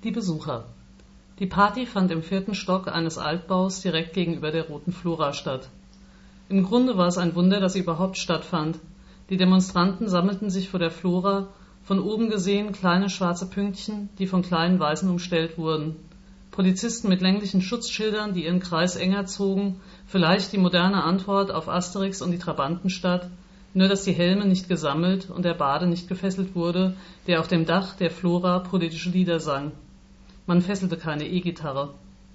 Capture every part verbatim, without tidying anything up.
Die Besucher. Die Party fand im vierten Stock eines Altbaus direkt gegenüber der Roten Flora statt. Im Grunde war es ein Wunder, dass sie überhaupt stattfand. Die Demonstranten sammelten sich vor der Flora, von oben gesehen kleine schwarze Pünktchen, die von kleinen Weißen umstellt wurden. Polizisten mit länglichen Schutzschildern, die ihren Kreis enger zogen, vielleicht die moderne Antwort auf Asterix und die Trabantenstadt, nur dass die Helme nicht gesammelt und der Bade nicht gefesselt wurde, der auf dem Dach der Flora politische Lieder sang. Man fesselte keine E-Gitarre.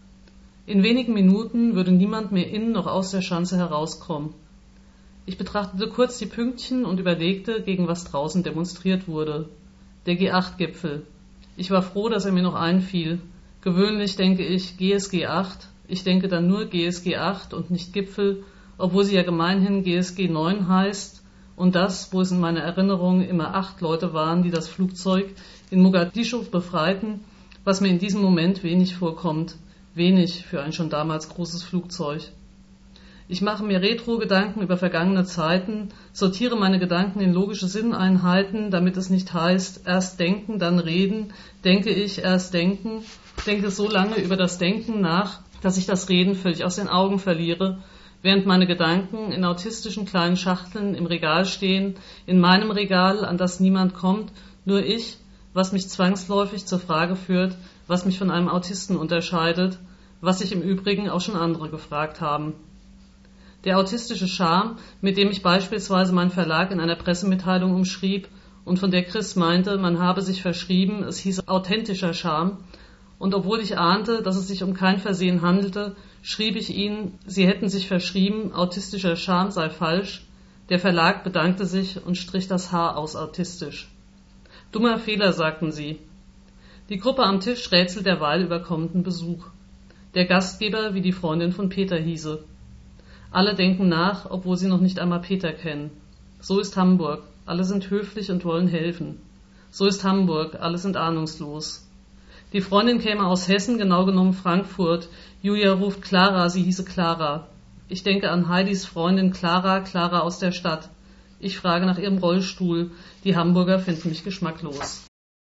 In wenigen Minuten würde niemand mehr in noch aus der Schanze herauskommen. Ich betrachtete kurz die Pünktchen und überlegte, gegen was draußen demonstriert wurde. Der G acht Gipfel. Ich war froh, dass er mir noch einfiel. Gewöhnlich denke ich G S G acht, ich denke dann nur G S G acht und nicht Gipfel, obwohl sie ja gemeinhin G S G neun heißt und das, wo es in meiner Erinnerung immer acht Leute waren, die das Flugzeug in Mogadischu befreiten, was mir in diesem Moment wenig vorkommt, wenig für ein schon damals großes Flugzeug. Ich mache mir Retro-Gedanken über vergangene Zeiten, sortiere meine Gedanken in logische Sinneinheiten, damit es nicht heißt, erst denken, dann reden, denke ich, erst denken, denke so lange über das Denken nach, dass ich das Reden völlig aus den Augen verliere, während meine Gedanken in autistischen kleinen Schachteln im Regal stehen, in meinem Regal, an das niemand kommt, nur ich, was mich zwangsläufig zur Frage führt, was mich von einem Autisten unterscheidet, was sich im Übrigen auch schon andere gefragt haben. Der autistische Charme, mit dem ich beispielsweise meinen Verlag in einer Pressemitteilung umschrieb und von der Chris meinte, man habe sich verschrieben, es hieße authentischer Charme, und obwohl ich ahnte, dass es sich um kein Versehen handelte, schrieb ich ihnen, sie hätten sich verschrieben, autistischer Charme sei falsch. Der Verlag bedankte sich und strich das H aus autistisch. Dummer Fehler, sagten sie. Die Gruppe am Tisch rätselt derweil über kommenden Besuch. Der Gastgeber, wie die Freundin von Peter hieße. Alle denken nach, obwohl sie noch nicht einmal Peter kennen. So ist Hamburg. Alle sind höflich und wollen helfen. So ist Hamburg. Alle sind ahnungslos. Die Freundin käme aus Hessen, genau genommen Frankfurt. Julia ruft Clara, sie hieße Clara. Ich denke an Heidis Freundin Clara, Clara aus der Stadt. Ich frage nach ihrem Rollstuhl. Die Hamburger finden mich geschmacklos.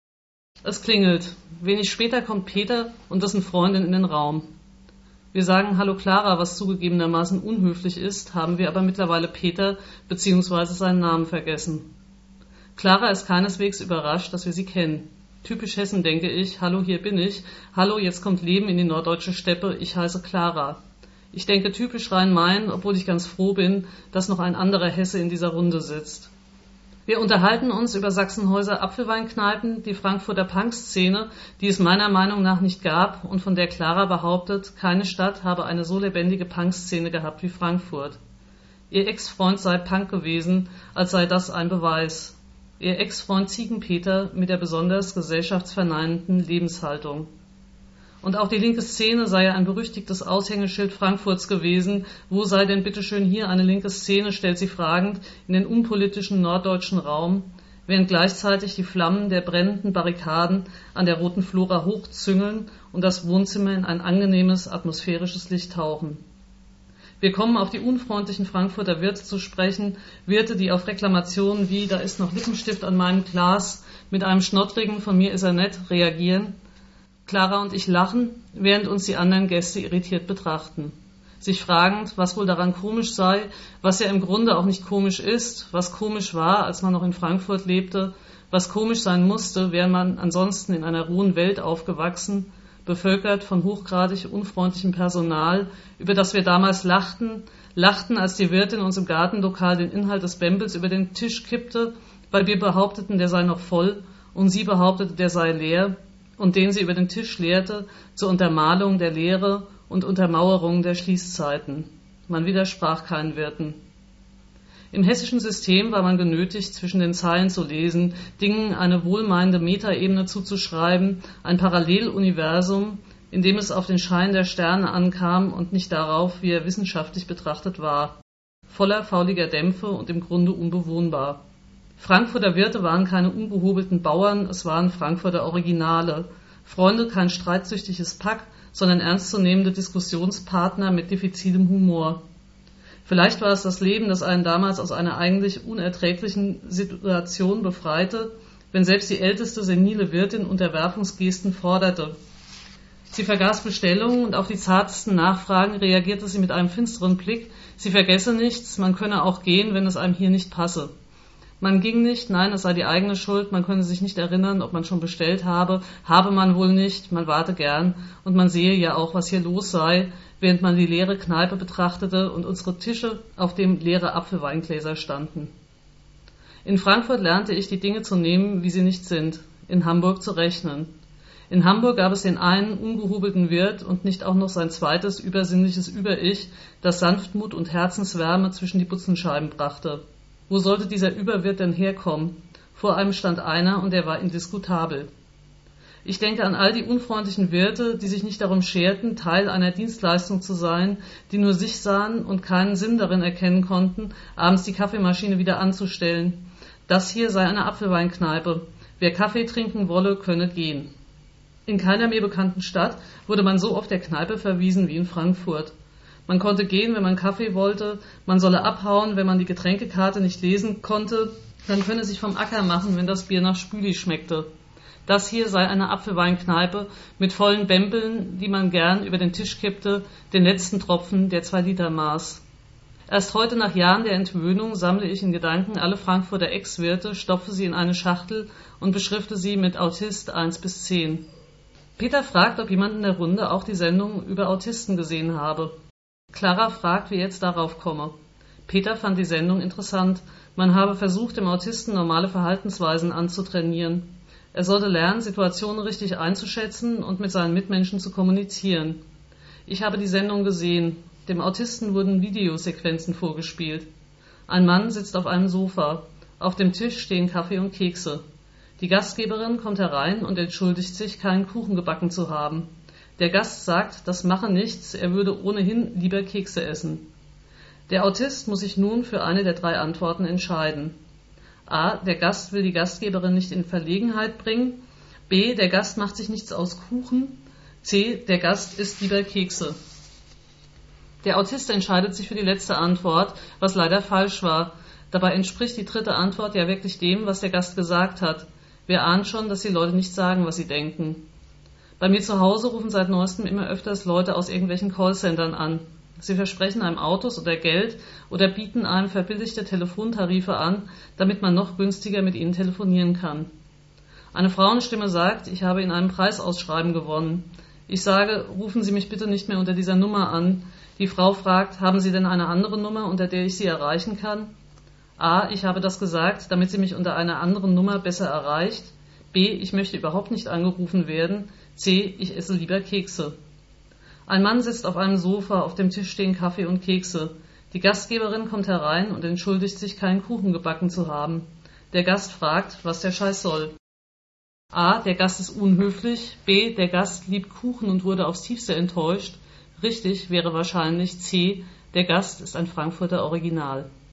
Es klingelt. Wenig später kommt Peter und dessen Freundin in den Raum. Wir sagen Hallo Clara, was zugegebenermaßen unhöflich ist, haben wir aber mittlerweile Peter bzw. seinen Namen vergessen. Clara ist keineswegs überrascht, dass wir sie kennen. Typisch Hessen, denke ich. Hallo, hier bin ich. Hallo, jetzt kommt Leben in die norddeutsche Steppe. Ich heiße Clara. Ich denke typisch Rhein-Main, obwohl ich ganz froh bin, dass noch ein anderer Hesse in dieser Runde sitzt. Wir unterhalten uns über Sachsenhäuser Apfelweinkneipen, die Frankfurter Punk-Szene, die es meiner Meinung nach nicht gab und von der Clara behauptet, keine Stadt habe eine so lebendige Punk-Szene gehabt wie Frankfurt. Ihr Ex-Freund sei Punk gewesen, als sei das ein Beweis. Ihr Ex-Freund Ziegenpeter mit der besonders gesellschaftsverneinenden Lebenshaltung. Und auch die linke Szene sei ja ein berüchtigtes Aushängeschild Frankfurts gewesen. Wo sei denn bitteschön hier eine linke Szene, stellt sie fragend in den unpolitischen norddeutschen Raum, während gleichzeitig die Flammen der brennenden Barrikaden an der Roten Flora hochzüngeln und das Wohnzimmer in ein angenehmes, atmosphärisches Licht tauchen. Wir kommen auf die unfreundlichen Frankfurter Wirte zu sprechen, Wirte, die auf Reklamationen wie »da ist noch Lippenstift an meinem Glas« mit einem schnottrigen »von mir ist er nett« reagieren. Clara und ich lachen, während uns die anderen Gäste irritiert betrachten. Sich fragend, was wohl daran komisch sei, was ja im Grunde auch nicht komisch ist, was komisch war, als man noch in Frankfurt lebte, was komisch sein musste, wäre man ansonsten in einer rohen Welt aufgewachsen, bevölkert von hochgradig unfreundlichem Personal, über das wir damals lachten, lachten, als die Wirtin uns im Gartenlokal den Inhalt des Bembels über den Tisch kippte, weil wir behaupteten, der sei noch voll, und sie behauptete, der sei leer, und den sie über den Tisch leerte, zur Untermalung der Leere und Untermauerung der Schließzeiten. Man widersprach keinen Wirten. Im hessischen System war man genötigt, zwischen den Zeilen zu lesen, Dingen eine wohlmeinende Metaebene zuzuschreiben, ein Paralleluniversum, in dem es auf den Schein der Sterne ankam und nicht darauf, wie er wissenschaftlich betrachtet war. Voller fauliger Dämpfe und im Grunde unbewohnbar. Frankfurter Wirte waren keine ungehobelten Bauern, es waren Frankfurter Originale. Freunde, kein streitsüchtiges Pack, sondern ernstzunehmende Diskussionspartner mit diffizilem Humor. Vielleicht war es das Leben, das einen damals aus einer eigentlich unerträglichen Situation befreite, wenn selbst die älteste senile Wirtin Unterwerfungsgesten forderte. Sie vergaß Bestellungen und auf die zartesten Nachfragen reagierte sie mit einem finsteren Blick, sie vergesse nichts, man könne auch gehen, wenn es einem hier nicht passe. Man ging nicht, nein, es sei die eigene Schuld, man könne sich nicht erinnern, ob man schon bestellt habe, habe man wohl nicht, man warte gern und man sehe ja auch, was hier los sei, während man die leere Kneipe betrachtete und unsere Tische, auf dem leere Apfelweingläser standen. In Frankfurt lernte ich, die Dinge zu nehmen, wie sie nicht sind, in Hamburg zu rechnen. In Hamburg gab es den einen ungehobelten Wirt und nicht auch noch sein zweites übersinnliches Über-Ich, das Sanftmut und Herzenswärme zwischen die Butzenscheiben brachte. Wo sollte dieser Überwirt denn herkommen? Vor einem stand einer und er war indiskutabel. Ich denke an all die unfreundlichen Wirte, die sich nicht darum scherten, Teil einer Dienstleistung zu sein, die nur sich sahen und keinen Sinn darin erkennen konnten, abends die Kaffeemaschine wieder anzustellen. Das hier sei eine Apfelweinkneipe. Wer Kaffee trinken wolle, könne gehen. In keiner mir bekannten Stadt wurde man so oft der Kneipe verwiesen wie in Frankfurt. Man konnte gehen, wenn man Kaffee wollte, man solle abhauen, wenn man die Getränkekarte nicht lesen konnte, dann könne sich vom Acker machen, wenn das Bier nach Spüli schmeckte. Das hier sei eine Apfelweinkneipe mit vollen Bämpeln, die man gern über den Tisch kippte, den letzten Tropfen, der zwei Liter maß. Erst heute nach Jahren der Entwöhnung sammle ich in Gedanken alle Frankfurter Ex-Wirte, stopfe sie in eine Schachtel und beschrifte sie mit Autist eins bis zehn. Peter fragt, ob jemand in der Runde auch die Sendung über Autisten gesehen habe. Clara fragt, wie jetzt darauf komme. Peter fand die Sendung interessant. Man habe versucht, dem Autisten normale Verhaltensweisen anzutrainieren. Er sollte lernen, Situationen richtig einzuschätzen und mit seinen Mitmenschen zu kommunizieren. Ich habe die Sendung gesehen. Dem Autisten wurden Videosequenzen vorgespielt. Ein Mann sitzt auf einem Sofa. Auf dem Tisch stehen Kaffee und Kekse. Die Gastgeberin kommt herein und entschuldigt sich, keinen Kuchen gebacken zu haben. Der Gast sagt, das mache nichts, er würde ohnehin lieber Kekse essen. Der Autist muss sich nun für eine der drei Antworten entscheiden. A. Der Gast will die Gastgeberin nicht in Verlegenheit bringen. B. Der Gast macht sich nichts aus Kuchen. C. Der Gast isst lieber Kekse. Der Autist entscheidet sich für die letzte Antwort, was leider falsch war. Dabei entspricht die dritte Antwort ja wirklich dem, was der Gast gesagt hat. Wer ahnt schon, dass die Leute nicht sagen, was sie denken. Bei mir zu Hause rufen seit neuestem immer öfters Leute aus irgendwelchen Callcentern an. Sie versprechen einem Autos oder Geld oder bieten einem verbilligte Telefontarife an, damit man noch günstiger mit ihnen telefonieren kann. Eine Frauenstimme sagt, ich habe in einem Preisausschreiben gewonnen. Ich sage, rufen Sie mich bitte nicht mehr unter dieser Nummer an. Die Frau fragt, haben Sie denn eine andere Nummer, unter der ich Sie erreichen kann? A. Ich habe das gesagt, damit sie mich unter einer anderen Nummer besser erreicht. B. Ich möchte überhaupt nicht angerufen werden. C. Ich esse lieber Kekse. Ein Mann sitzt auf einem Sofa, auf dem Tisch stehen Kaffee und Kekse. Die Gastgeberin kommt herein und entschuldigt sich, keinen Kuchen gebacken zu haben. Der Gast fragt, was der Scheiß soll. A. Der Gast ist unhöflich. B. Der Gast liebt Kuchen und wurde aufs Tiefste enttäuscht. Richtig wäre wahrscheinlich C. Der Gast ist ein Frankfurter Original.